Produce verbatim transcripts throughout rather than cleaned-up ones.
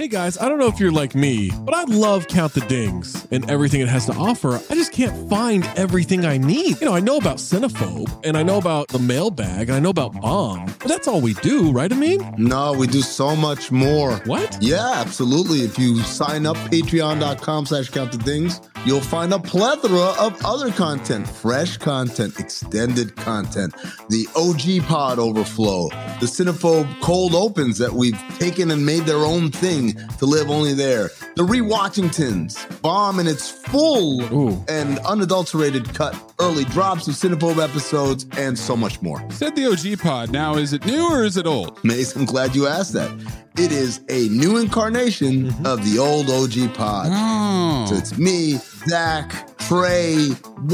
Hey guys, I don't know if you're like me, but I love Count the Dings and everything it has to offer. I just can't find everything I need. You know, I know about Cinephobe, and I know about the mailbag, and I know about Bomb, but that's all we do, right, Amin? No, we do so much more. What? Yeah, absolutely. If you sign up, patreon.com slash count the dings, you'll find a plethora of other content, fresh content, extended content, the O G pod overflow, the Cinephobe cold opens that we've taken and made their own thing to live only there, the Rewatchingtons, Bomb in its full Ooh. and unadulterated cut, early drops of Cinephobe episodes, and so much more. Said the O G pod. Now, is it new or is it old? Mace, I'm glad you asked that. It is a new incarnation mm-hmm. of the old O G pod. Oh. So it's me, Zach, Trey,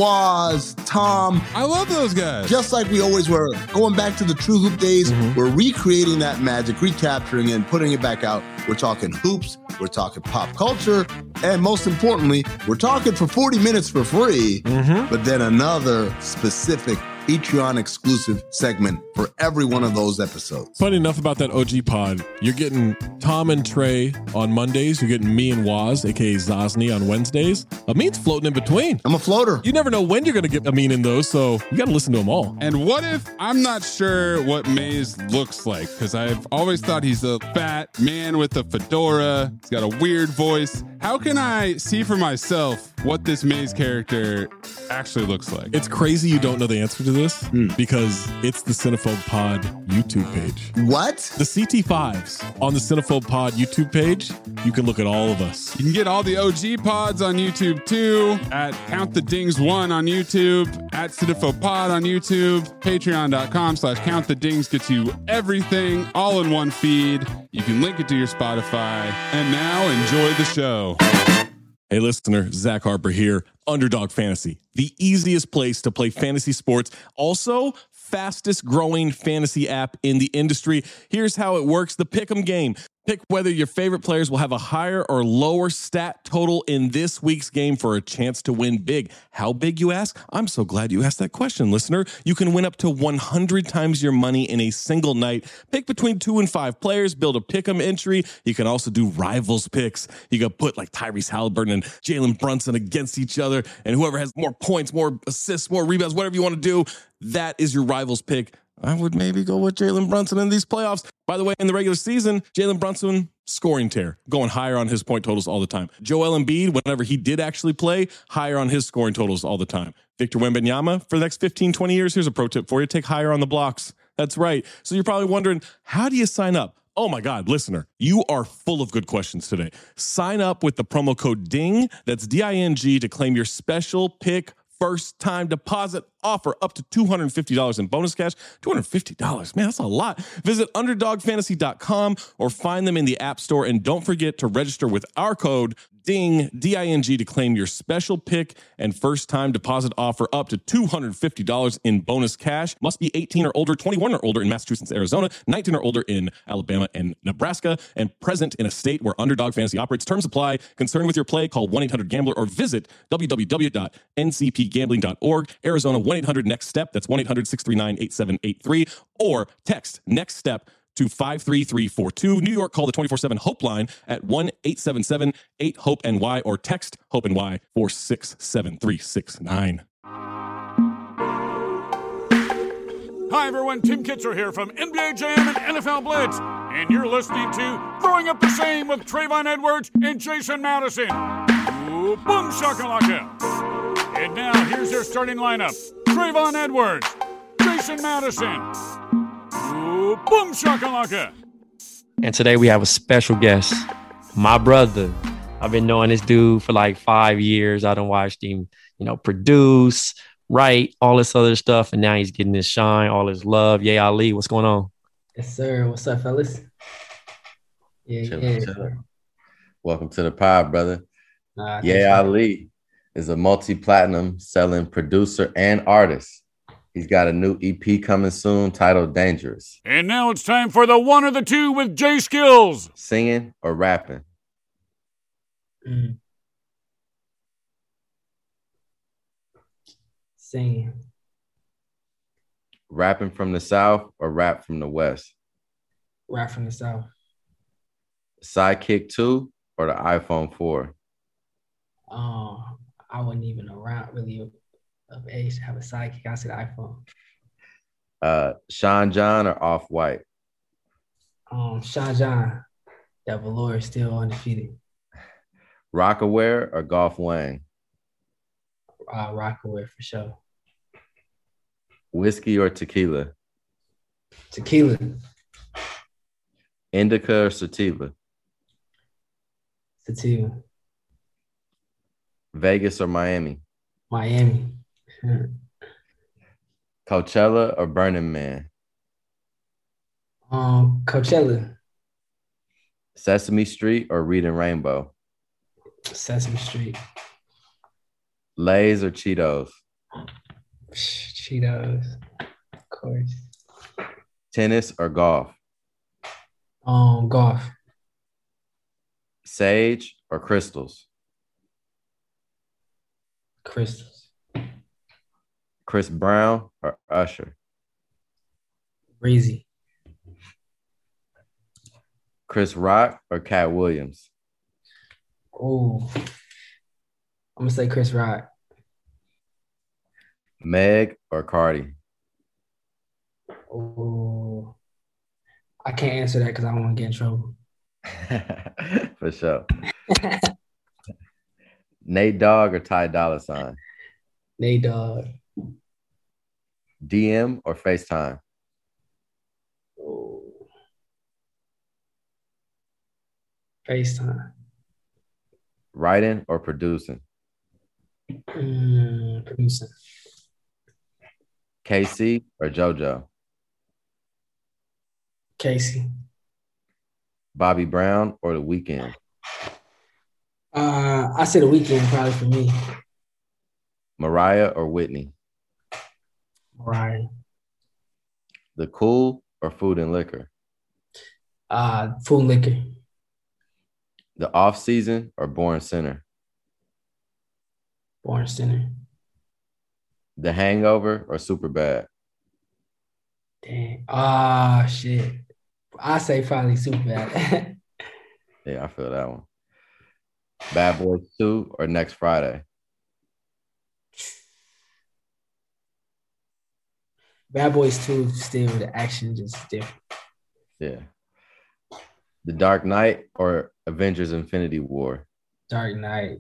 Waz, Tom. I love those guys. Just like we always were. Going back to the True Hoop days, mm-hmm. we're recreating that magic, recapturing it, and putting it back out. We're talking hoops, we're talking pop culture, and most importantly, we're talking for forty minutes for free, mm-hmm. but then another specific Patreon exclusive segment for every one of those episodes. Funny enough about that O G pod, you're getting Tom and Trey on Mondays. You're getting me and Waz, aka Zosny, on Wednesdays. Amin's floating in between. I'm a floater. You never know when you're going to get Amin in those, so you got to listen to them all. And what if I'm not sure what Maze looks like? Because I've always thought he's a fat man with a fedora. He's got a weird voice. How can I see for myself what this Maze character actually looks like? It's crazy you don't know the answer to this mm. because it's the Cinephobe Pod YouTube page. What? The C T fives on the Cinephobe Pod YouTube page. You can look at all of us. You can get all the O G pods on YouTube too, at Count the Dings one on YouTube, at Cinephobe Pod on YouTube, patreon.com slash Count the Dings gets you everything all in one feed. You can link it to your Spotify. And now enjoy the show. Hey listener, Zach Harper here. Underdog Fantasy, the easiest place to play fantasy sports. Also, fastest growing fantasy app in the industry. Here's how it works. The Pick'em game. Pick whether your favorite players will have a higher or lower stat total in this week's game for a chance to win big. How big, you ask? I'm so glad you asked that question, listener. You can win up to one hundred times your money in a single night. Pick between two and five players, build a pick'em entry. You can also do rivals picks. You can put like Tyrese Halliburton and Jalen Brunson against each other, and whoever has more points, more assists, more rebounds, whatever you want to do, that is your rivals pick. I would maybe go with Jalen Brunson in these playoffs. By the way, in the regular season, Jalen Brunson, scoring tear, going higher on his point totals all the time. Joel Embiid, whenever he did actually play, higher on his scoring totals all the time. Victor Wembanyama, for the next fifteen, twenty years, here's a pro tip for you. Take higher on the blocks. That's right. So you're probably wondering, how do you sign up? Oh my God, listener, you are full of good questions today. Sign up with the promo code DING, that's D I N G, to claim your special pick first time deposit offer up to two hundred fifty dollars in bonus cash. two hundred fifty dollars, man, that's a lot. Visit underdog fantasy dot com or find them in the App Store. And don't forget to register with our code DING, D I N G, to claim your special pick and first time deposit offer up to two hundred fifty dollars in bonus cash. Must be eighteen or older, twenty-one or older in Massachusetts, Arizona, nineteen or older in Alabama and Nebraska, and present in a state where Underdog Fantasy operates. Terms apply. Concerned with your play, call one eight hundred gambler or visit w w w dot n c p gambling dot org. Arizona, one eight hundred next step. That's one eight hundred six three nine eight seven eight three. Or text next step to five three three four two. New York, call the twenty-four seven HOPE line at one eight seven seven eight hope N Y or text HOPE N Y four six seven three six nine. Hi everyone, Tim Kitzer here from N B A Jam and N F L Blitz, and you're listening to Throwing Up the Same with Trayvon Edwards and Jason Madison. Ooh, boom shakalaka. And now here's your starting lineup. Trayvon Edwards, Jason Madison. Ooh, boom shakalaka. And today we have a special guest, my brother. I've been knowing this dude for like five years. I done watched him, you know, produce, write, all this other stuff. And now he's getting his shine, all his love. Yay, Ali, what's going on? Yes, sir. What's up, fellas? Yeah, Chill, yeah. chill. Welcome to the pod, brother. Nah, Yeah, Ali is a multi-platinum selling producer and artist. He's got a new E P coming soon titled Dangerous. And now it's time for the one or the two with Jay Skills. Singing or rapping? Mm. Singing. Rapping from the South or rap from the West? Rap from the South. Sidekick two or the iPhone four? Um, I wasn't even around really of, of age to have a sidekick. I said iPhone. Uh, Sean John or Off-White? Um, Sean John, that velour is still undefeated. Rockaware or Golf Wang? Uh, Rockaway for sure. Whiskey or tequila? Tequila. Indica or sativa? Sativa. Vegas or Miami? Miami. Coachella or Burning Man? Um, Coachella. Sesame Street or Reading Rainbow? Sesame Street. Lay's or Cheetos? Cheetos. Of course. Tennis or golf? Um, golf. Sage or crystals? Crystals. Chris Brown or Usher? Breezy. Chris Rock or Cat Williams? Oh, I'm gonna say Chris Rock. Meg or Cardi? Oh, I can't answer that because I don't want to get in trouble. For sure. Nate Dogg or Ty Dolla Sign? Nate Dogg. D M or FaceTime? Oh, FaceTime. Writing or producing? Mm, producing. K C or JoJo? Casey. Bobby Brown or The Weeknd? Uh, I said The Weeknd probably for me. Mariah or Whitney? Mariah. The Cool or Food and Liquor? Uh, Food and Liquor. The Off Season or Born Center? Born Center. The Hangover or Superbad? Dang. Ah, shit. I say probably Superbad. Yeah, I feel that one. Bad Boys two or Next Friday? Bad Boys two, still the action just different. Yeah. The Dark Knight or Avengers Infinity War? Dark Knight.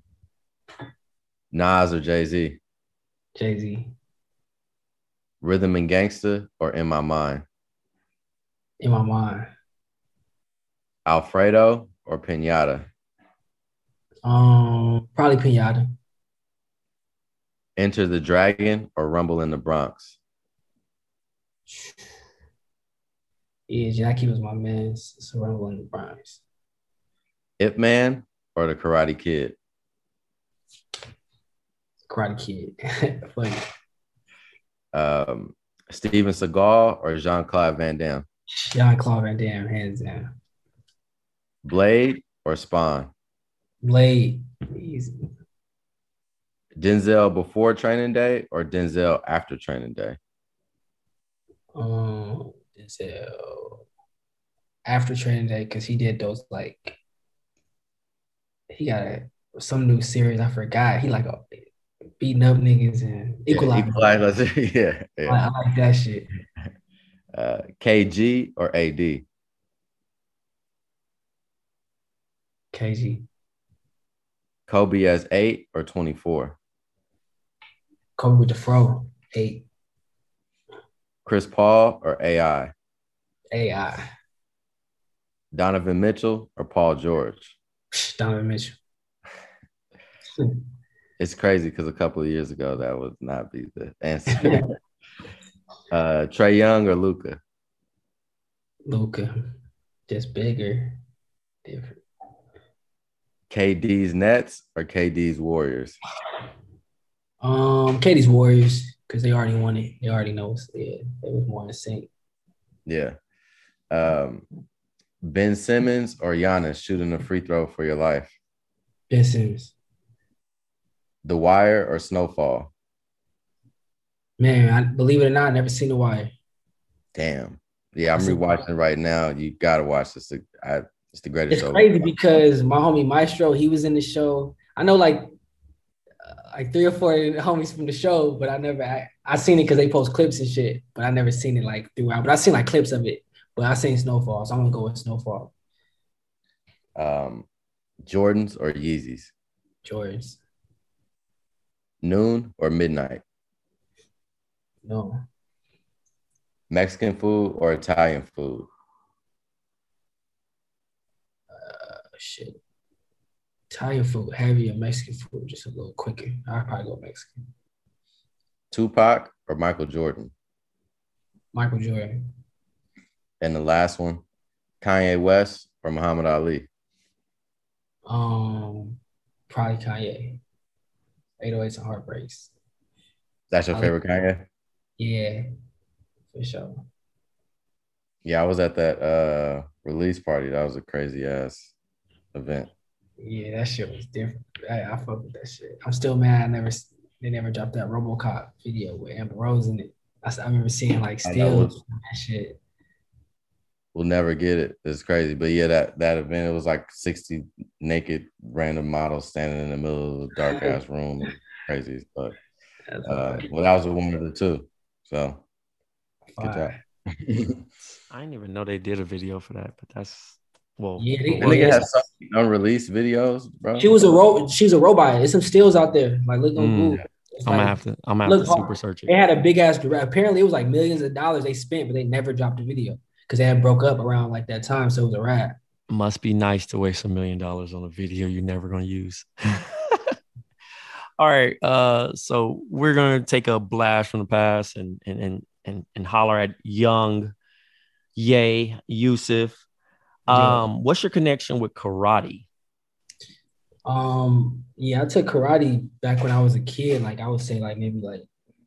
Nas or Jay-Z? Jay-Z. Rhythm and Gangsta or In My Mind? In My Mind. Alfredo or Pinata? Um, probably Pinata. Enter the Dragon or Rumble in the Bronx? Yeah, Jackie was my man. So Rumble in the Bronx. Ip Man or the Karate Kid? Karate Kid. Funny. Um, Steven Seagal or Jean-Claude Van Damme? Jean-Claude Van Damme, hands down. Blade or Spawn? Blade. Easy. Denzel before training day or Denzel after training day? Um, Denzel after training day because he did those like he got a, some new series. I forgot. He like a, beating up niggas and equalizer. Yeah, equalizer. yeah, yeah. I, I like that shit. Uh, K G or A D? K G. Kobe as eight or twenty-four? Kobe with the fro. Eight. Chris Paul or A I? A I. Donovan Mitchell or Paul George? Donovan Mitchell. It's crazy because a couple of years ago that would not be the answer. uh, Trae Young or Luka? Luka. Just bigger. Different. K D's Nets or K D's Warriors? Um, K D's Warriors because they already won it. They already know it's yeah, it was more in sync. Yeah. Um, Ben Simmons or Giannis shooting a free throw for your life? Ben Simmons. The Wire or Snowfall? Man, I, believe it or not, I never seen The Wire. Damn. Yeah, I'm rewatching right now. You gotta watch this. I It's the greatest It's show. crazy because my homie Maestro, he was in the show. I know like uh, like three or four homies from the show, but I never I, I seen it because they post clips and shit, but I never seen it like throughout. But I seen like clips of it. But I seen Snowfall, so I'm gonna go with Snowfall. Um, Jordans or Yeezys? Jordans. Noon or midnight? No. Mexican food or Italian food? Uh, shit. Italian food heavier, Mexican food just a little quicker. I'd probably go Mexican. Tupac or Michael Jordan? Michael Jordan. And the last one, Kanye West or Muhammad Ali? Um, probably Kanye. eight oh eights and Heartbreaks. That's your I favorite like, Kanye? Yeah, for sure. Yeah, I was at that uh, release party. That was a crazy ass event. Yeah, that shit was different. I, I fuck with that shit. I'm still mad. I never they never dropped that RoboCop video with Amber Rose in it. I, I remember seeing like stills that shit. We'll never get it. It's crazy. But yeah, that, that event, it was like sixty naked random models standing in the middle of a dark ass room. Crazy. But uh, well, that was one of the two. So good job. I didn't even know they did a video for that, but that's well. Yeah, they, I think it has some unreleased videos, bro. She was a ro- she was a robot. There's some stills out there. Like look on Mm. Google. It's I'm like, gonna have to. I'm gonna have to look, super search They it. had a big ass. Apparently, it was like millions of dollars they spent, but they never dropped a video because they had broke up around like that time. So it was a wrap. Must be nice to waste a million dollars on a video you're never gonna use. All right, uh, so we're gonna take a blast from the past and and and and, and holler at young Ye Yusuf. Um, Yeah. what's your connection with karate? Um, yeah, I took karate back when I was a kid. Like I would say, like maybe like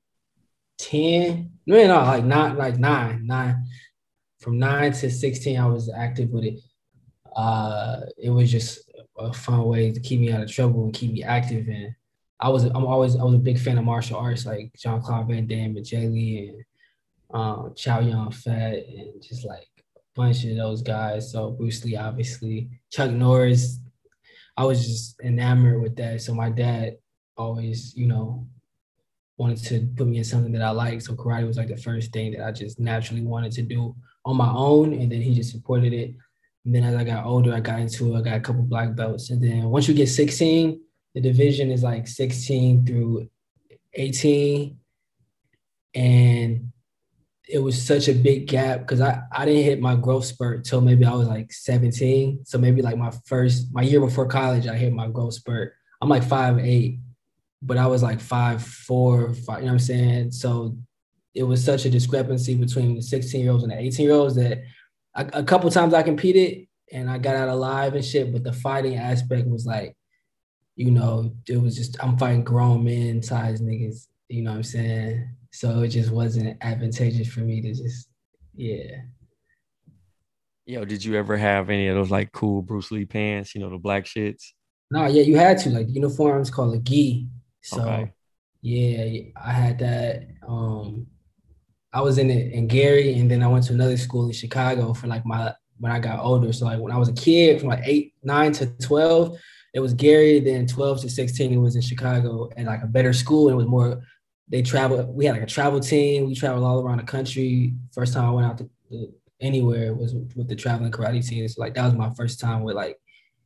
ten. No, no, like not like nine, nine. From nine to sixteen, I was active with it. Uh, it was just a fun way to keep me out of trouble and keep me active. And I was, I'm always, I was a big fan of martial arts, like Jean-Claude Van Damme and Jay Lee and um, Chow Yun Fat and just like a bunch of those guys. So Bruce Lee, obviously, Chuck Norris. I was just enamored with that. So my dad always, you know, wanted to put me in something that I liked. So karate was like the first thing that I just naturally wanted to do on my own. And then he just supported it. And then as I got older, I got into it. I got a couple black belts. And then once you get sixteen, the division is like sixteen through eighteen. And it was such a big gap because I, I didn't hit my growth spurt till maybe I was like seventeen. So maybe like my first, my year before college, I hit my growth spurt. I'm like five eight, but I was like five four, five, you know what I'm saying? So it was such a discrepancy between the sixteen-year-olds and the eighteen-year-olds that I, a couple times I competed and I got out alive and shit, but the fighting aspect was like, you know, it was just, I'm fighting grown men size niggas, you know what I'm saying? So it just wasn't advantageous for me to just, yeah. Yo, did you ever have any of those like cool Bruce Lee pants, you know, the black shits? No, yeah, you had to. Like the uniforms called a gi. So Okay. yeah, I had that. Um, I was in it in Gary, and then I went to another school in Chicago for like my when I got older. So like when I was a kid, from like eight, nine to twelve, it was Gary. Then twelve to sixteen, it was in Chicago at like a better school. It was more. They traveled. We had like a travel team. We traveled all around the country. First time I went out to, to anywhere was with, with the traveling karate team. So like that was my first time with like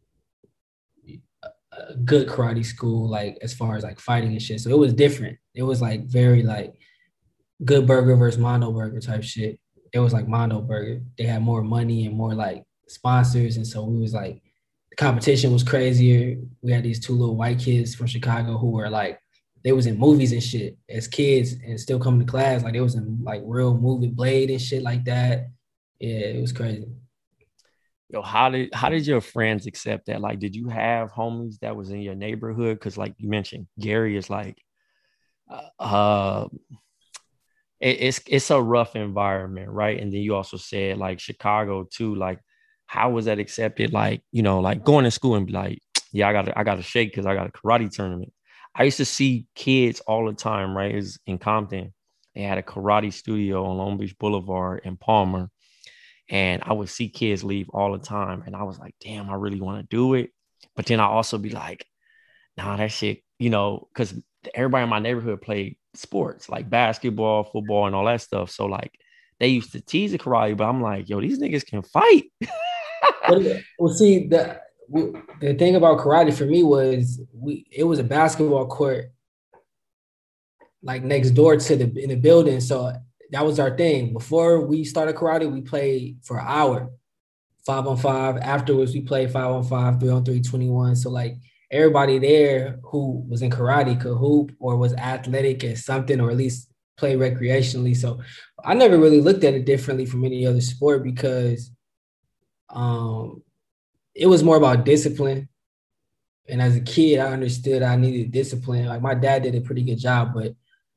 a, a good karate school, like as far as like fighting and shit. So it was different. It was like very like Good Burger versus Mondo Burger type shit. It was like Mondo Burger. They had more money and more like sponsors, and so we was like the competition was crazier. We had these two little white kids from Chicago who were like. They was in movies and shit as kids and still coming to class. Like they was in like real movie Blade and shit like that. Yeah, it was crazy. Yo, how did how did your friends accept that? Like, did you have homies that was in your neighborhood? Because like you mentioned, Gary is like, uh, uh it, it's it's a rough environment, right? And then you also said like Chicago too. Like, how was that accepted? Like, you know, like going to school and be like, yeah, I got I got to shake because I got a karate tournament. I used to see kids all the time, right? It was in Compton. They had a karate studio on Long Beach Boulevard in Palmer. And I would see kids leave all the time. And I was like, damn, I really want to do it. But then I also be like, nah, that shit, you know, because everybody in my neighborhood played sports like basketball, football, and all that stuff. So like they used to tease the karate, but I'm like, yo, these niggas can fight. Well, see, the the thing about karate for me was we it was a basketball court like next door to the in the building. So that was our thing. Before we started karate, we played for an hour, five on five. Afterwards, we played five on five, three on three, twenty-one. So like everybody there who was in karate could hoop or was athletic at something, or at least play recreationally. So I never really looked at it differently from any other sport because um, it was more about discipline. And as a kid, I understood I needed discipline. Like my dad did a pretty good job, but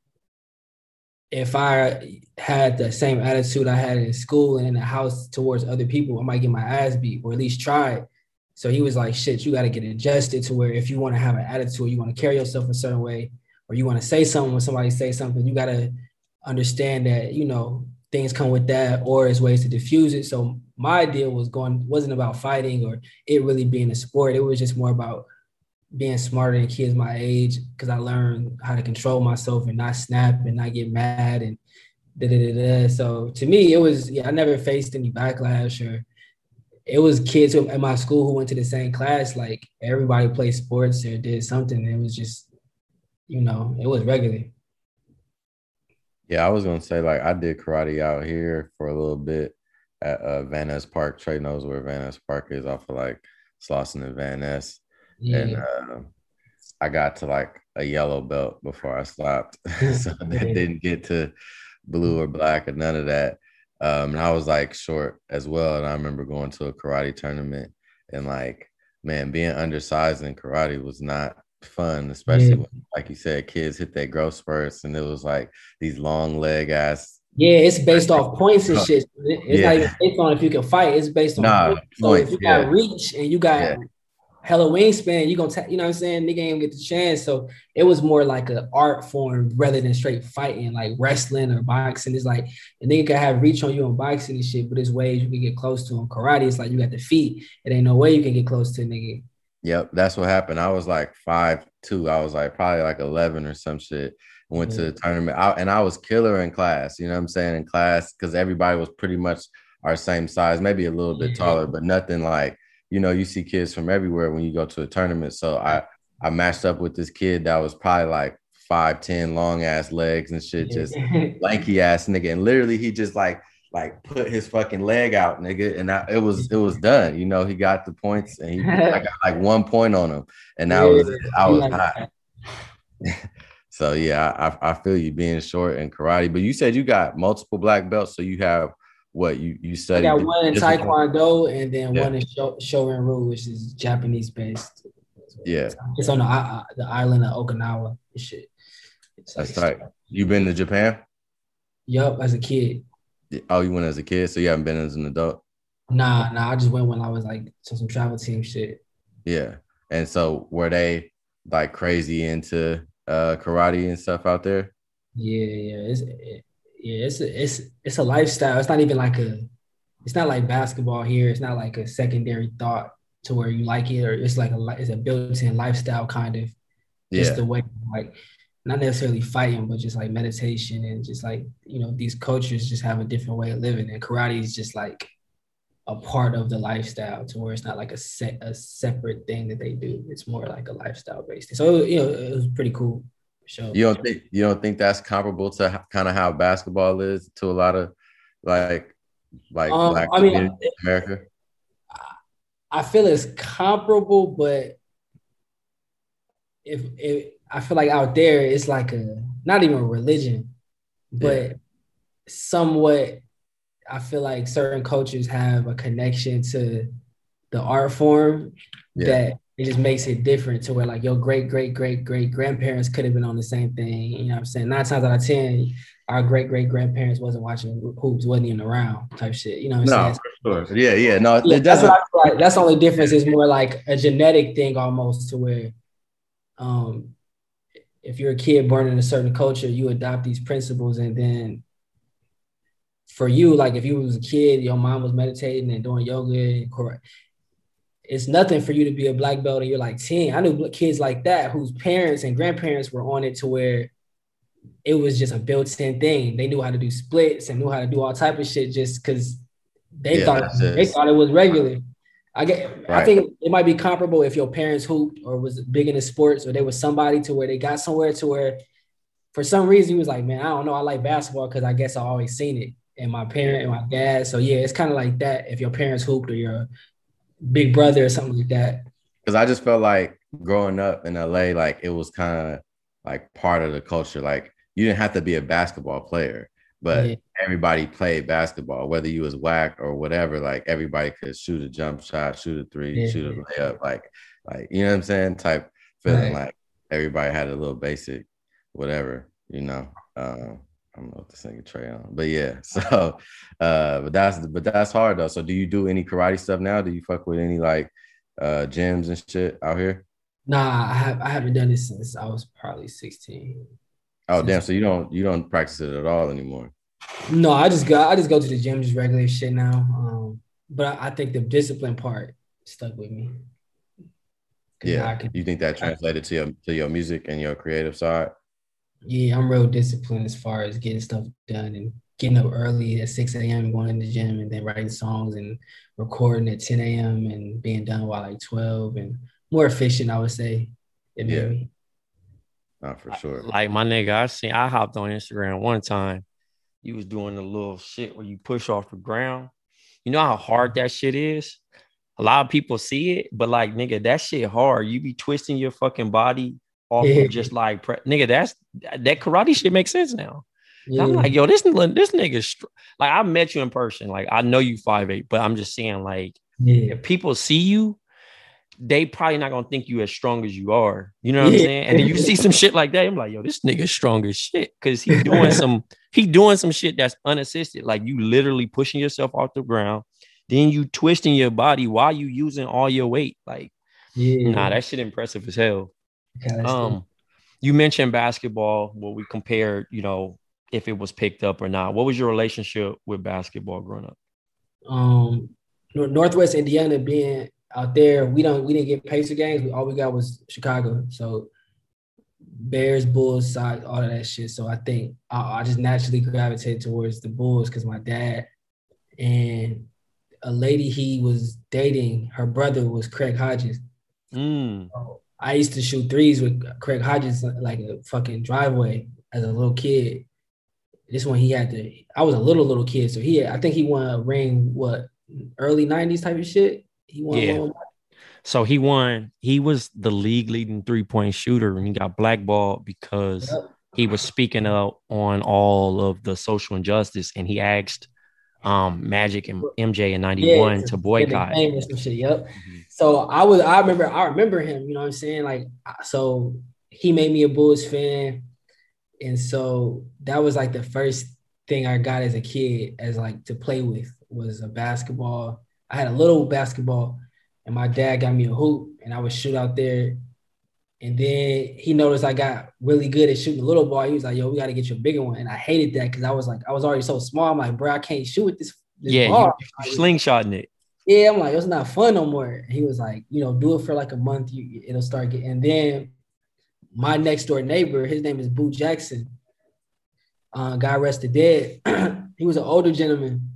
if I had the same attitude I had in school and in the house towards other people, I might get my ass beat or at least try it. So he was like, shit, you got to get adjusted to where if you want to have an attitude, you want to carry yourself a certain way, or you want to say something when somebody says something, you got to understand that, you know, things come with that, or there's ways to diffuse it. So my idea was going, wasn't about fighting or it really being a sport. It was just more about being smarter than kids my age, because I learned how to control myself and not snap and not get mad and da da da da. So to me, it was, yeah, I never faced any backlash, or it was kids who, at my school who went to the same class. Like everybody played sports or did something. It was just, you know, it was regular. Yeah, I was gonna say, like, I did karate out here for a little bit at uh, Van Ness Park. Trey knows where Van Ness Park is, off of like Slauson and Van Ness. Yeah. And uh, I got to like a yellow belt before I stopped. So I didn't get to blue or black or none of that. Um, and I was like short as well. And I remember going to a karate tournament and like, man, being undersized in karate was not fun, especially yeah. when, like you said, kids hit their growth spurts and it was like these long leg ass. Yeah, it's based off points and shit. It's yeah. not even based on if you can fight. It's based on nah, points. So points, if you got yeah. reach and you got yeah. hella wingspan, you gonna, ta- you know what I'm saying? Nigga ain't gonna get the chance. So it was more like an art form rather than straight fighting, like wrestling or boxing. It's like a nigga can have reach on you in boxing and shit, but there's ways you can get close to him. Karate, it's like you got the feet. It ain't no way you can get close to a nigga. Yep, that's what happened. I was like five two. I was like probably like eleven or some shit. Went yeah. to the tournament, I, and I was killer in class. You know what I'm saying? In class, because everybody was pretty much our same size, maybe a little bit taller, but nothing like, you know, you see kids from everywhere when you go to a tournament. So I, I matched up with this kid that was probably like five ten, long ass legs and shit, just lanky ass nigga. And literally he just like, like put his fucking leg out, nigga. And I, it was, it was done. You know, he got the points and he I got like one point on him. And that was, I was hot. So yeah, I, I feel you being short in karate, but you said you got multiple black belts. So you have, what you you studied? I got one in Taekwondo and then yeah. one in Shorin-ryu, which is Japanese based. Yeah, it's on the uh, the island of Okinawa. Shit. It's That's like, right. You been to Japan? Yup, as a kid. Oh, you went as a kid, so you haven't been as an adult? Nah, nah. I just went when I was like to some travel team shit. Yeah, and so were they like crazy into uh, karate and stuff out there? Yeah, yeah. It's, it, Yeah, it's a, it's it's a lifestyle. It's not even like a, it's not like basketball here. It's not like a secondary thought to where you like it, or it's like a it's a built-in lifestyle kind of. Just yeah. the way, like, not necessarily fighting, but just like meditation and just like, you know, these cultures just have a different way of living, and karate is just like a part of the lifestyle to where it's not like a set a separate thing that they do. It's more like a lifestyle based. So you know, it was pretty cool. Sure. You don't think you don't think that's comparable to kind of how basketball is to a lot of like like um, black I mean, in America? I feel it's comparable, but if, if I feel like out there it's like a not even a religion, but yeah. somewhat. I feel like certain cultures have a connection to the art form yeah. that. It just makes it different to where like your great, great, great, great grandparents could have been on the same thing. You know what I'm saying? Nine times out of ten, our great, great grandparents wasn't watching hoops, wasn't even around type shit. You know what I'm no, saying? No, for sure. Yeah, yeah. No, yeah, it doesn't. That's, what I feel like. That's the only difference. Is more like a genetic thing almost, to where um, if you're a kid born in a certain culture, you adopt these principles, and then for you, like if you was a kid, your mom was meditating and doing yoga, and it's nothing for you to be a black belt and you're like ten. I knew kids like that whose parents and grandparents were on it to where it was just a built-in thing. They knew how to do splits and knew how to do all type of shit just because they yeah, thought they thought it was regular. I get. Right. I think it might be comparable if your parents hooped or was big into sports, or they was somebody to where they got somewhere to where, for some reason, he was like, "Man, I don't know, I like basketball because I guess I always seen it." And my parent and my dad. So yeah, it's kind of like that. If your parents hooped or your big brother or something like that. Because I just felt like growing up in L A, like it was kind of like part of the culture. Like you didn't have to be a basketball player, but yeah. everybody played basketball, whether you was whack or whatever. Like everybody could shoot a jump shot, shoot a three, yeah. shoot a layup, like, like you know what I'm saying? Type feeling right. like everybody had a little basic, whatever, you know. Um, I don't know what to sing a Trey on, but yeah. So, uh, but that's but that's hard though. So, do you do any karate stuff now? Do you fuck with any like uh gyms and shit out here? Nah, I have I haven't done it since I was probably sixteen. Oh damn! So you don't you don't practice it at all anymore? No, I just go I just go to the gym, just regular shit now. Um, but I think the discipline part stuck with me. Yeah, can, you think that translated I, to your to your music and your creative side? Yeah, I'm real disciplined as far as getting stuff done and getting up early at six a.m., going to the gym, and then writing songs and recording at ten a.m. and being done by like twelve, and more efficient, I would say. It made yeah. me. Not for sure. Like my nigga, I seen I hopped on Instagram one time. You was doing the little shit where you push off the ground. You know how hard that shit is? A lot of people see it, but like, nigga, that shit hard. You be twisting your fucking body off yeah. of just like, pre- nigga, that's that karate shit makes sense now. Yeah. I'm like, yo, this this nigga, str- like I met you in person. Like I know you five eight, but I'm just saying, like, yeah. if people see you, they probably not gonna think you as strong as you are. You know what yeah. I'm saying? And then you see some shit like that, I'm like, yo, this nigga's strong as shit because he doing some he doing some shit that's unassisted. Like you literally pushing yourself off the ground, then you twisting your body while you using all your weight. Like, yeah. nah, that shit impressive as hell. Okay, um, cool. You mentioned basketball. Well, we compared, you know, if it was picked up or not. What was your relationship with basketball growing up? Um, Northwest Indiana being out there, we don't we didn't get Pacer games. We, all we got was Chicago. So Bears, Bulls, Sox, all of that shit. So I think I, I just naturally gravitated towards the Bulls because my dad and a lady he was dating, her brother was Craig Hodges. Mm. So I used to shoot threes with Craig Hodges like a fucking driveway as a little kid. This one he had to. I was a little little kid, so he had, I think he won a ring. What early nineties type of shit. He won. Yeah. One. So he won. He was the league leading three point shooter, and he got blackballed because yep. he was speaking up on all of the social injustice, and he asked um, Magic and M J in ninety-one yeah, to boycott. Some shit. Yep. Mm-hmm. So I was. I remember. I remember him. You know what I'm saying? Like, so he made me a Bulls fan. And so that was like the first thing I got as a kid as like to play with was a basketball. I had a little basketball and my dad got me a hoop and I would shoot out there. And then he noticed I got really good at shooting a little ball. He was like, yo, we got to get you a bigger one. And I hated that because I was like, I was already so small. I'm like, bro, I can't shoot with this, this yeah, ball. You, you slingshotting it. Yeah, I'm like, it's not fun no more. And he was like, you know, do it for like a month. You, it'll start getting, and then my next door neighbor, his name is Boo Jackson. Uh, God rest the dead. He was an older gentleman,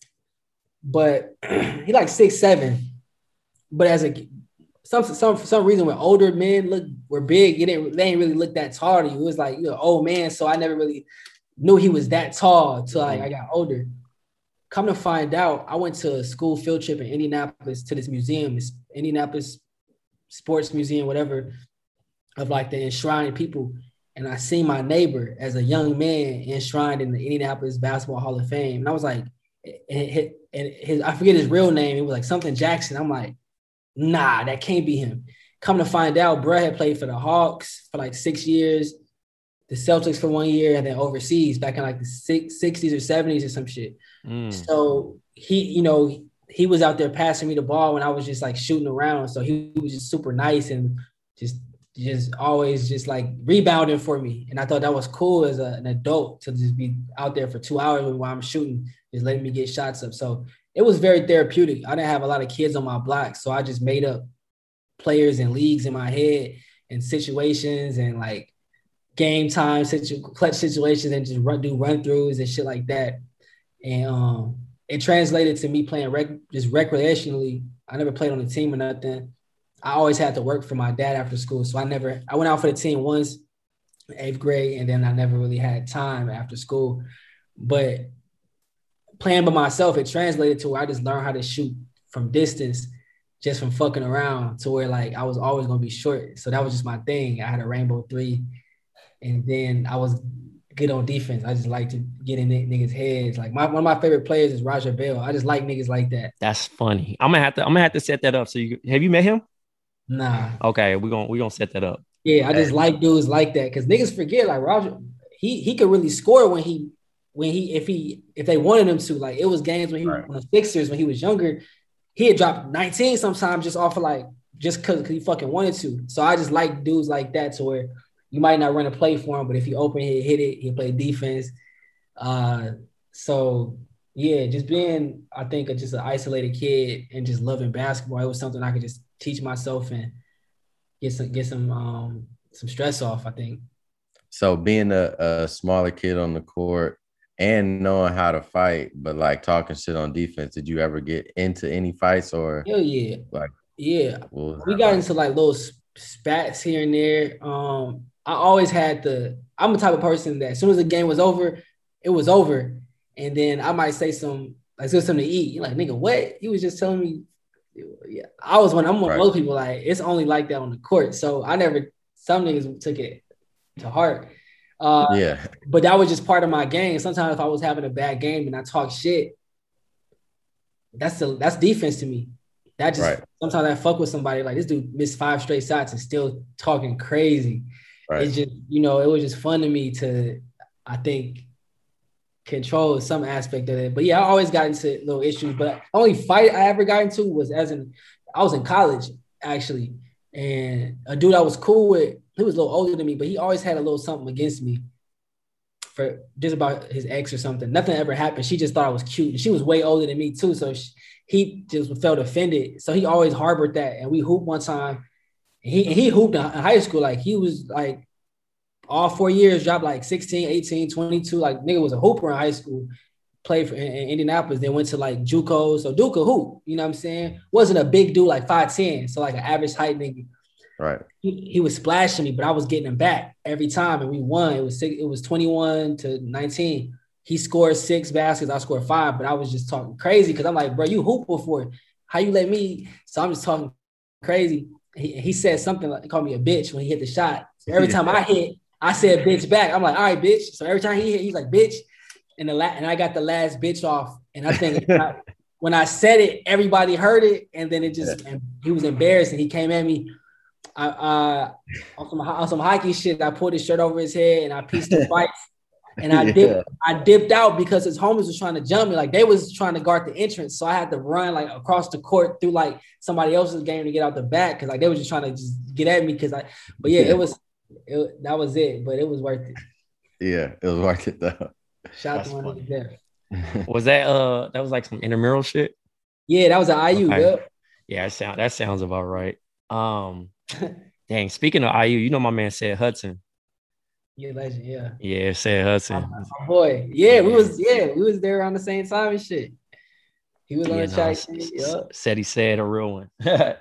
but he like six seven. But as a some some for some reason, when older men look were big, it didn't they didn't really look that tall to you. It was like you're an old man, so I never really knew he was that tall until like I got older. Come to find out, I went to a school field trip in Indianapolis to this museum, this Indianapolis Sports Museum, whatever. Of like the enshrined people. And I seen my neighbor as a young man enshrined in the Indianapolis Basketball Hall of Fame. And I was like, and his, I forget his real name. It was like something Jackson. I'm like, nah, that can't be him. Come to find out, bro had played for the Hawks for like six years, the Celtics for one year, and then overseas back in like the sixties or seventies or some shit. Mm. So he, you know, he was out there passing me the ball when I was just like shooting around. So he was just super nice and just just always just like rebounding for me. And I thought that was cool as a, an adult to just be out there for two hours while I'm shooting, just letting me get shots up. So it was very therapeutic. I didn't have a lot of kids on my block, so I just made up players and leagues in my head and situations and like game time, situ- clutch situations, and just run do run throughs and shit like that. And um, it translated to me playing rec- just recreationally. I never played on a team or nothing. I always had to work for my dad after school. So I never, I went out for the team once, eighth grade, and then I never really had time after school. But playing by myself, it translated to where I just learned how to shoot from distance, just from fucking around, to where like I was always going to be short. So that was just my thing. I had a rainbow three, and then I was good on defense. I just like to get in niggas' heads. Like my, one of my favorite players is Raja Bell. I just like niggas like that. That's funny. I'm gonna have to. I'm gonna have to set that up. So you have you met him? Nah. Okay, we're gonna we're gonna set that up. Yeah, I just like dudes like that because niggas forget like Roger. He he could really score when he when he if he if they wanted him to. Like it was games when he right. was on the Sixers when he was younger. He had dropped nineteen sometimes just off of like just because he fucking wanted to. So I just like dudes like that to where you might not run a play for him, but if he open it, hit it, he'll play defense. Uh, so yeah, just being I think just an isolated kid and just loving basketball. It was something I could just teach myself and get some get some um some stress off, I think. So being a, a smaller kid on the court and knowing how to fight, but like talking shit on defense, did you ever get into any fights or? Hell yeah, like yeah. We got like? into like little spats here and there. Um, I always had the. I'm the type of person that as soon as the game was over, it was over, and then I might say some like say something to eat. You're like, nigga, what? He was just telling me. Yeah, I was one. I'm one right. of those people. Like it's only like that on the court. So I never. Some niggas took it to heart. Uh, yeah, but that was just part of my game. Sometimes if I was having a bad game and I talk shit, that's the that's defense to me. That just right. sometimes I fuck with somebody like this dude missed five straight shots and still talking crazy. Right. It's just you know it was just fun to me to I think control some aspect of it. But yeah, I always got into little issues. But the only fight I ever got into was as in I was in college actually, and a dude I was cool with. He was a little older than me, but he always had a little something against me for just about his ex or something. Nothing ever happened. She just thought I was cute. And she was way older than me too. So she, he just felt offended. So he always harbored that. And we hooped one time. And he, and he hooped in high school. Like he was like all four years, dropped like sixteen, eighteen, twenty-two. Like nigga was a hooper in high school. Played for in, in Indianapolis. Then went to like JUCO. So Duke hoop, you know what I'm saying? Wasn't a big dude like five ten. So like an average height nigga. Right. He, he was splashing me, but I was getting him back every time, and we won. It was six, it was twenty-one to nineteen. He scored six baskets, I scored five, but I was just talking crazy because I'm like, bro, you hoop before. How you let me? So I'm just talking crazy. He, he said something like, he called me a bitch when he hit the shot. So every time I hit, I said bitch back. I'm like, all right, bitch. So every time he hit, he's like, bitch. And the la- and I got the last bitch off. And I think I, when I said it, everybody heard it, and then it just and he was embarrassed, and he came at me. I, uh, on some on some hockey shit, I pulled his shirt over his head and I pieced the fight, and I yeah. dipped I dipped out because his homies was trying to jump me, like they was trying to guard the entrance, so I had to run like across the court through like somebody else's game to get out the back because like they was just trying to just get at me because I. But yeah, yeah. it was it, that was it, but it was worth it. Yeah, it was worth it though. Shout out to one of there. Was that uh that was like some intramural shit? Yeah, that was an I U. Okay. Yep. Yeah, that sound that sounds about right. Um. Dang, speaking of I U, you know my man Said Hudson. Yeah, legend, yeah. Yeah, Said Hudson. My, my boy. Yeah, yeah, we was yeah, we was there around the same time and shit. He was on yeah, the track. No, yep. Said he said a real one.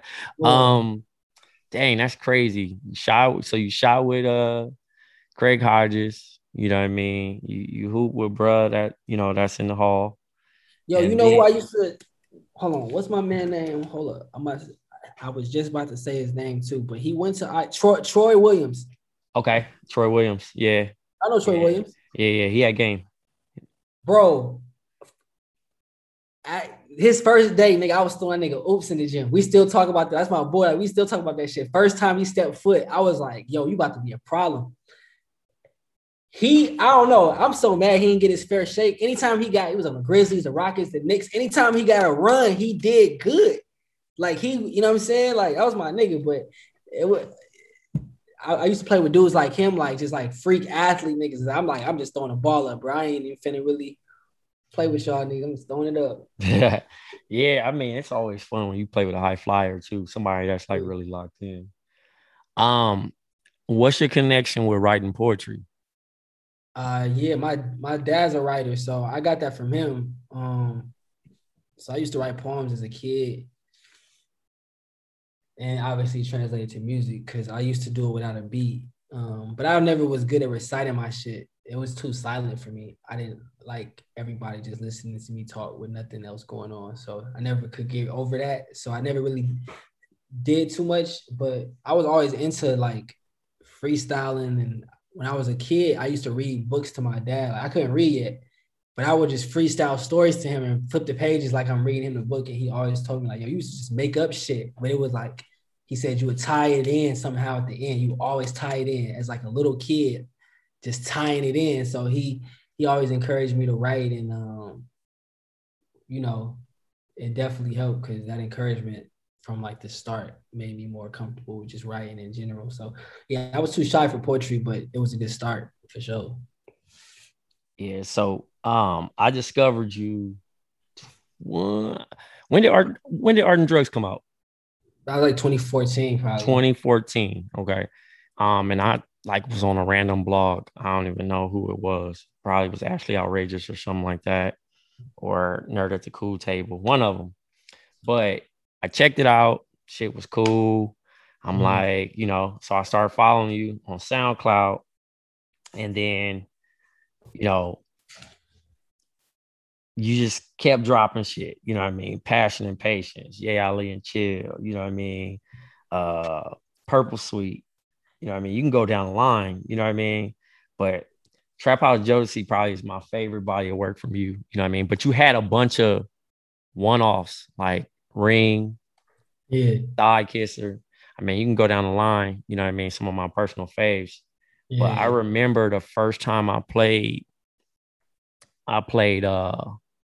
um dang, that's crazy. You shot so you shot with uh Craig Hodges, you know what I mean? You you hoop with bruh that you know that's in the hall. Yo, and you know then, who I used to hold on, what's my man name? Hold up. I must I was just about to say his name too, but he went to I, Troy, Troy Williams. Okay, Troy Williams. Yeah, I know Troy yeah. Williams. Yeah, yeah, he had game. Bro, I, his first day, nigga, I was throwing nigga oops in the gym. We still talk about that. That's my boy. Like, we still talk about that shit. First time he stepped foot, I was like, yo, you about to be a problem. He, I don't know. I'm so mad he didn't get his fair shake. Anytime he got, it was on the Grizzlies, the Rockets, the Knicks. Anytime he got a run, he did good. Like he, you know what I'm saying? Like that was my nigga, but it was I, I used to play with dudes like him, like just like freak athlete niggas. I'm like, I'm just throwing a ball up, bro. I ain't even finna really play with y'all niggas. I'm just throwing it up. Yeah, yeah. I mean, it's always fun when you play with a high flyer too. Somebody that's like really locked in. Um, what's your connection with writing poetry? Uh, yeah, my my dad's a writer, so I got that from him. Um, so I used to write poems as a kid, and obviously translated to music because I used to do it without a beat. Um, but I never was good at reciting my shit. It was too silent for me. I didn't like everybody just listening to me talk with nothing else going on. So I never could get over that. So I never really did too much, but I was always into like freestyling. And when I was a kid, I used to read books to my dad. Like, I couldn't read yet, but I would just freestyle stories to him and flip the pages like I'm reading him the book. And he always told me like, yo, you used to just make up shit. But it was like, he said you would tie it in somehow at the end. You always tie it in as like a little kid, just tying it in. So he he always encouraged me to write, and um, you know, it definitely helped because that encouragement from like the start made me more comfortable with just writing in general. So yeah, I was too shy for poetry, but it was a good start for sure. Yeah. So um, I discovered you. When did art? When did Art and Drugs come out? That was like twenty fourteen, probably. twenty fourteen. Okay. Um, and I like was on a random blog. I don't even know who it was. Probably was Ashley Outrageous or something like that, or Nerd at the Cool Table, one of them. But I checked it out. Shit was cool. I'm mm-hmm. like, you know, so I started following you on SoundCloud, and then, you know, you just kept dropping shit, you know what I mean? Passion and Patience, Yeah, Ali and Chill, you know what I mean? Uh, Purple Sweet, you know what I mean? You can go down the line, you know what I mean? But Trap House Jodeci probably is my favorite body of work from you, you know what I mean? But you had a bunch of one-offs like Ring, yeah, Thigh Kisser. I mean, you can go down the line, you know what I mean? Some of my personal faves. Yeah. But I remember the first time I played, I played, uh,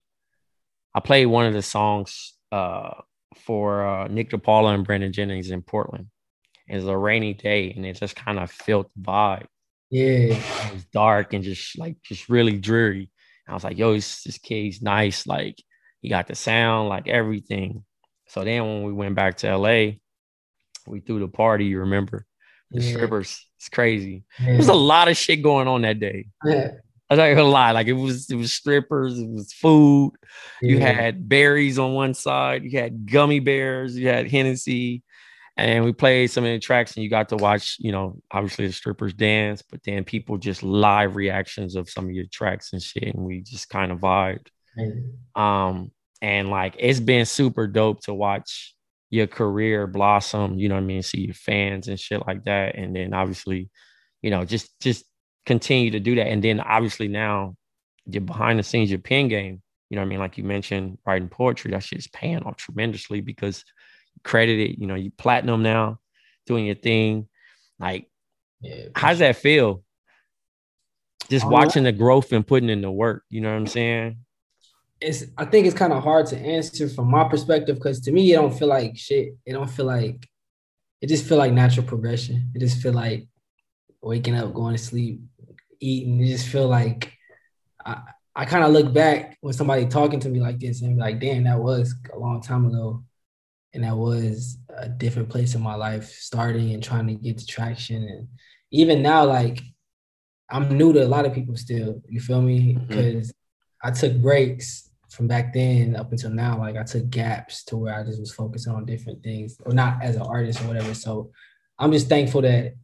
I played one of the songs uh, for uh, Nick DePaula and Brandon Jennings in Portland. It was a rainy day, and it just kind of felt the vibe. Yeah, it was dark and just like just really dreary. And I was like, "Yo, this, this kid's nice. Like, he got the sound, like everything." So then, when we went back to L A, we threw the party. You remember the yeah. strippers? It's crazy. Yeah. There was a lot of shit going on that day. Yeah. I was not gonna lie, like it was it was strippers, it was food. Yeah. You had berries on one side, you had gummy bears, you had Hennessy, and we played some of the tracks, and you got to watch, you know, obviously the strippers dance, but then people just live reactions of some of your tracks and shit, and we just kind of vibed. Mm-hmm. Um, and like it's been super dope to watch your career blossom, you know what I mean, see your fans and shit like that, and then obviously, you know, just just continue to do that. And then obviously now you're behind the scenes, your pen game, you know what I mean? Like you mentioned, writing poetry, that shit's paying off tremendously because you credited, you know, you platinum now, doing your thing. Like, yeah, how does that feel? Just watching the growth and putting in the work, you know what I'm saying? It's, I think it's kind of hard to answer from my perspective because to me, it don't feel like shit. It don't feel like, it just feel like natural progression. It just feel like waking up, going to sleep, eating. It just feel like I, I kind of look back when somebody talking to me like this and be like, damn, that was a long time ago. And that was a different place in my life, starting and trying to get to traction. And even now, like, I'm new to a lot of people still, you feel me? Because mm-hmm. I took breaks from back then up until now. Like, I took gaps to where I just was focusing on different things, or not as an artist or whatever. So I'm just thankful that,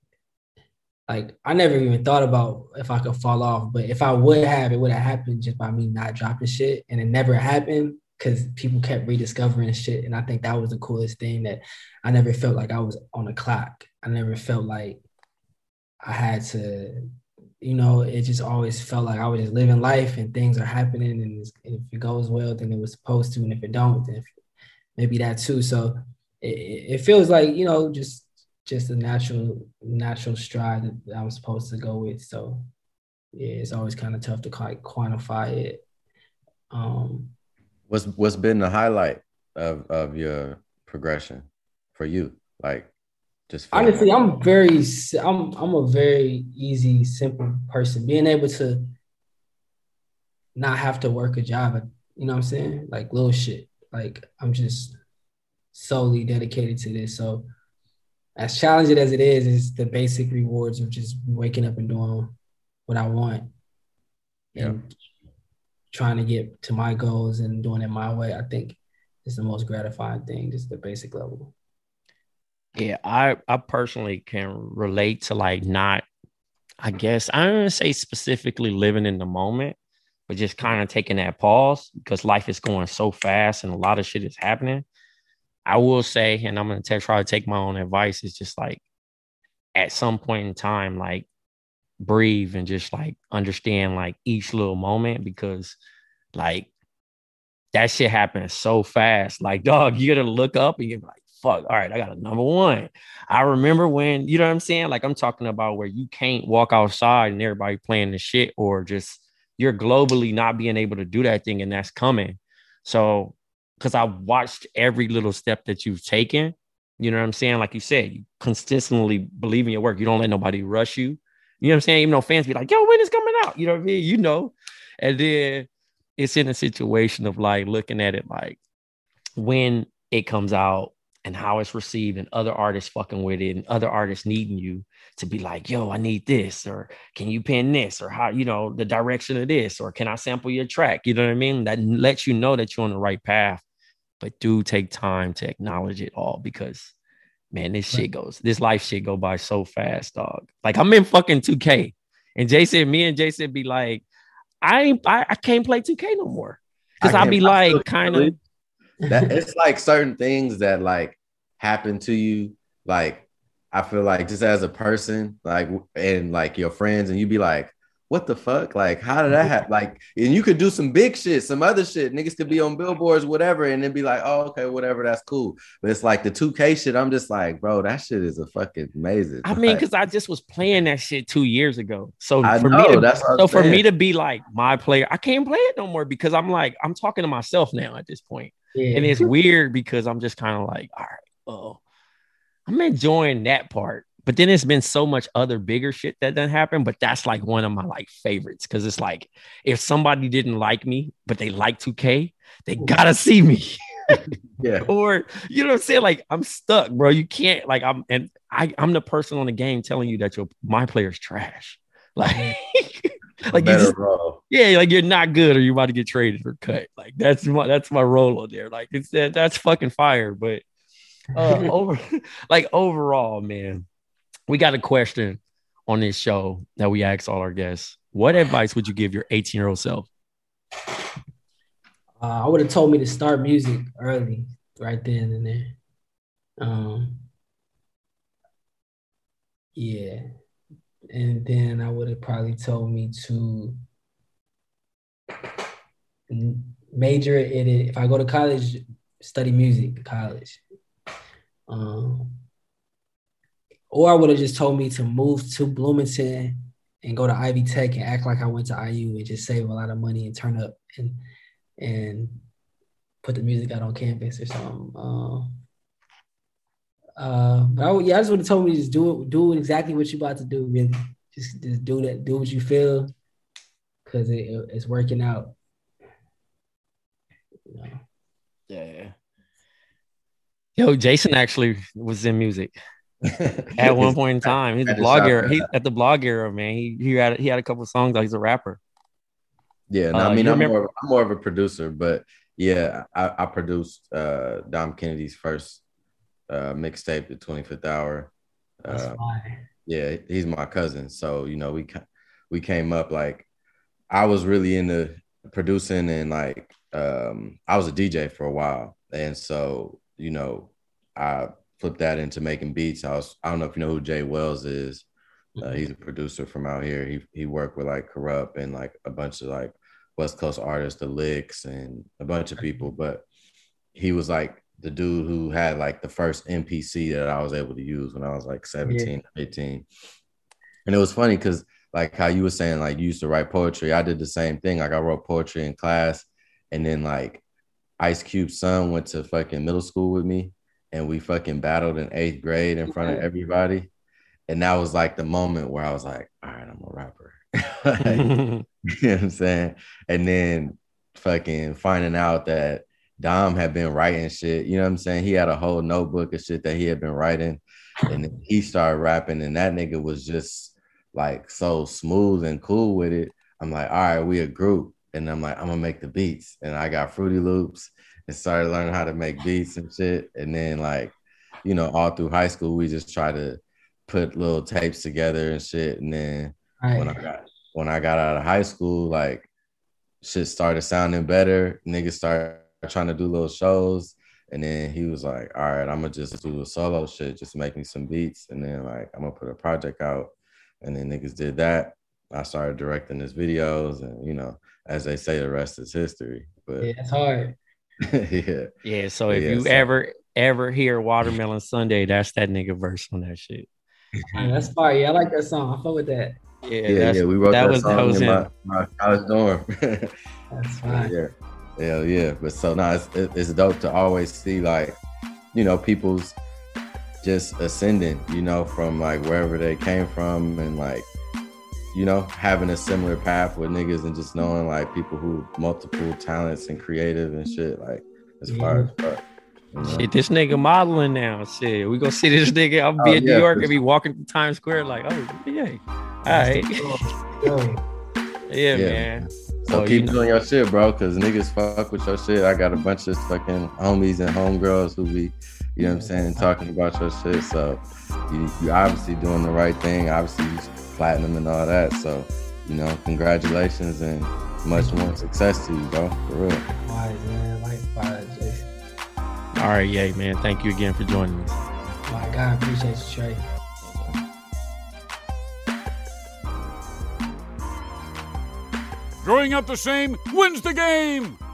like, I never even thought about if I could fall off, but if I would have, it would have happened just by me not dropping shit. And it never happened because people kept rediscovering shit. And I think that was the coolest thing, that I never felt like I was on a clock. I never felt like I had to, you know, it just always felt like I was just living life and things are happening. And if it goes well, then it was supposed to. And if it don't, then maybe that too. So it, it feels like, you know, just, just a natural, natural stride that I'm supposed to go with. So yeah, it's always kind of tough to like quantify it. Um, what's what's been the highlight of, of your progression for you? Like, Just honestly, like- I'm very, I'm, I'm a very easy, simple person. Being able to not have to work a job, you know what I'm saying? Like little shit. Like I'm just solely dedicated to this. So as challenging as it is, it's the basic rewards of just waking up and doing what I want and yeah. trying to get to my goals and doing it my way. I think it's the most gratifying thing, just the basic level. Yeah, I, I personally can relate to like not, I guess, I don't say specifically living in the moment, but just kind of taking that pause because life is going so fast and a lot of shit is happening. I will say, and I'm going to try to take my own advice, is just like at some point in time, like breathe and just like understand like each little moment because like that shit happens so fast. Like, dog, you got to look up and you're like, fuck, all right, I got a number one. I remember when, you know what I'm saying? Like I'm talking about where you can't walk outside and everybody playing the shit or just you're globally not being able to do that thing and that's coming. So, because I watched every little step that you've taken, you know what I'm saying? Like you said, you consistently believe in your work. You don't let nobody rush you. You know what I'm saying? Even though fans be like, yo, when is coming out? You know what I mean? You know, and then it's in a situation of like looking at it like when it comes out, and how it's received and other artists fucking with it and other artists needing you to be like, yo, I need this, or can you pen this, or how, you know, the direction of this, or can I sample your track? You know what I mean? That lets you know that you're on the right path, but do take time to acknowledge it all because man, this shit goes, this life shit go by so fast, dog. Like I'm in fucking two K and Jason, me and Jason be like, I ain't, I, I can't play two K no more. Cause I'll be like kind of, that it's like certain things that like happen to you, like I feel like just as a person, like and like your friends, and you be like, what the fuck? Like, how did that happen? Like, and you could do some big shit, some other shit. Niggas could be on billboards, whatever, and then be like, oh, okay, whatever, that's cool. But it's like the two K shit, I'm just like, bro, that shit is a fucking amazing. I mean, because like, I just was playing that shit two years ago. So I for know, me to, that's what so I'm for saying. me to be like my player, I can't play it no more because I'm like, I'm talking to myself now at this point. Yeah. And it's weird because I'm just kind of like, all right, oh, I'm enjoying that part. But then it's been so much other bigger shit that doesn't happen. But that's like one of my like favorites. Cause it's like, if somebody didn't like me, but they like two K, they gotta see me. Yeah. Or, you know what I'm saying? Like I'm stuck, bro. You can't like, I'm, and I, I'm the person on the game telling you that your, my player's trash. Like, like you just, yeah, like you're not good or you're about to get traded or cut. Like that's my, that's my role on there. Like it's that that's fucking fire. But uh, over, like overall, man, we got a question on this show that we ask all our guests. What advice would you give your eighteen year old self? Uh, I would have told me to start music early, right then and there. Um, yeah. And then I would have probably told me to major in it. If I go to college, study music in college. Um, or I would have just told me to move to Bloomington and go to Ivy Tech and act like I went to I U and just save a lot of money and turn up and and put the music out on campus or something. Um, uh, but I would, yeah, I just would have told me just do it, do exactly what you're about to do, really. Just, just do that, do what you feel, because it, it's working out. You know? Yeah. Yo, Jason actually was in music at one point in time. He's a blog era. He at the blog era, man. He he had he had a couple of songs. Like he's a rapper. Yeah, no, uh, I mean, I'm more, I'm more of a producer, but yeah, I, I produced uh, Dom Kennedy's first uh, mixtape, The twenty-fifth Hour. That's uh, fine. Yeah, he's my cousin, so you know we we came up like I was really into producing and like um, I was a D J for a while, and so you know I flipped that into making beats. I was I don't know if you know who Jay Wells is. Uh, he's a producer from out here. He he worked with like Corrupt and like a bunch of like West Coast artists, the Licks and a bunch of people. But he was like the dude who had like the first M P C that I was able to use when I was like seventeen, yeah. eighteen. And it was funny because like how you were saying, like you used to write poetry. I did the same thing. Like I wrote poetry in class. And then like Ice Cube's son went to fucking middle school with me. and we fucking battled in eighth grade in front of everybody. And that was like the moment where I was like, all right, I'm a rapper. Like, you know what I'm saying? And then fucking finding out that Dom had been writing shit, you know what I'm saying? He had a whole notebook of shit that he had been writing, and then he started rapping, and that nigga was just like so smooth and cool with it. I'm like, all right, we a group. And I'm like, I'm gonna make the beats. And I got Fruity Loops and started learning how to make beats and shit. And then like, you know, all through high school, we just try to put little tapes together and shit. And then right. when I got when I got out of high school, like shit started sounding better. Niggas started trying to do little shows. And then he was like, all right, I'm gonna just do a solo shit, just make me some beats. And then like I'm gonna put a project out. And then niggas did that. I started directing his videos, and you know, as they say, the rest is history. But yeah, it's hard. yeah. Yeah. So if yeah, you so. ever ever hear Watermelon Sunday, that's that nigga verse on that shit. Right, that's fire. Yeah, I like that song. I fuck with that. Yeah, yeah, yeah. We wrote that, that was, song that was in my, my college dorm. That's fine. Yeah, hell yeah. But so now it's, it's dope to always see like, you know, people's just ascending, you know, from like wherever they came from, and like, you know, having a similar path with niggas, and just knowing like people who multiple talents and creative and shit, like as yeah. far as fuck. You know? Shit, this nigga modeling now. Shit, we gonna see this nigga. I'll be oh, in yeah, New York and be walking through Times Square like, oh yeah, all right, yeah, yeah, man. So oh, keep you know. doing your shit, bro, because niggas fuck with your shit. I got a bunch of fucking homies and homegirls who be, you know what I'm saying, talking about your shit. So you you obviously doing the right thing. Obviously you platinum and all that. So, you know, congratulations and much more success to you, bro. For real. Likewise, man. Likewise, Jason. All right, yeah, man. Thank you again for joining us. Oh my God, appreciate you, Trey. Growing up the same wins the game.